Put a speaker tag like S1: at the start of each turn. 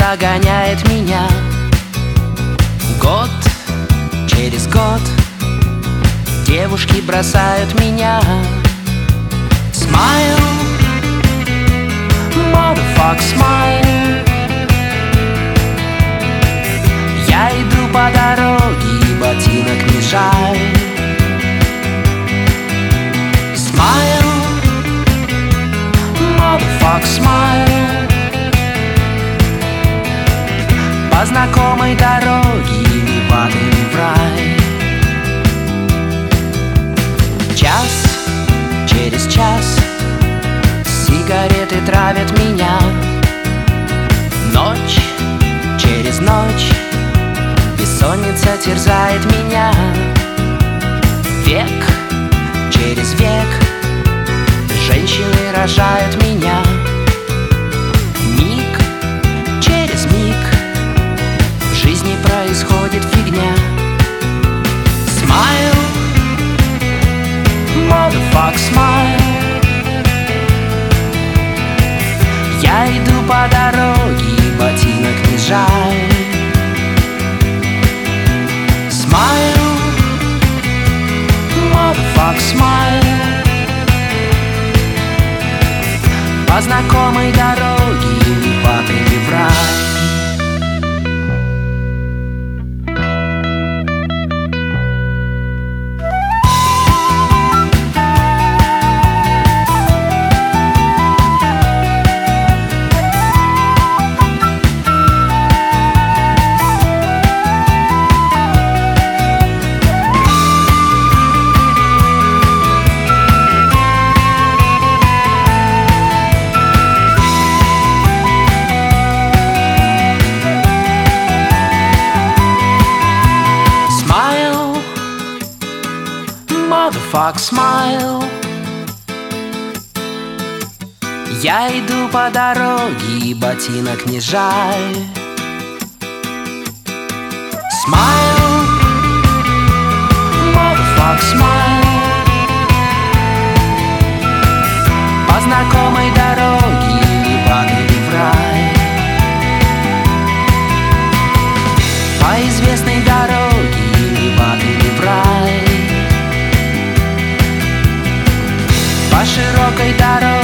S1: догоняет меня. Год через год девушки бросают меня. Smile, motherfuck, smile. Я иду по дороге, и ботинок не жаль. Smile, motherfuck, smile. По знакомой дороге не падаем в рай. Час через час сигареты травят меня. Ночь через ночь бессонница терзает меня. Век через век женщины рожают меня. Миг через миг в жизни происходит фигня. Smile, motherfuck, smile. Я иду по дороге, и ботинок не жаль. Smile, motherfuck, smile. По знакомой дороге не падай в рай. Motherfuck, smile. Я иду по дороге, и ботинок не жаль. Smile, motherfuck, smile. По знакомой дороге не падай в рай. По известной дороге не падай в рай. По широкой дороге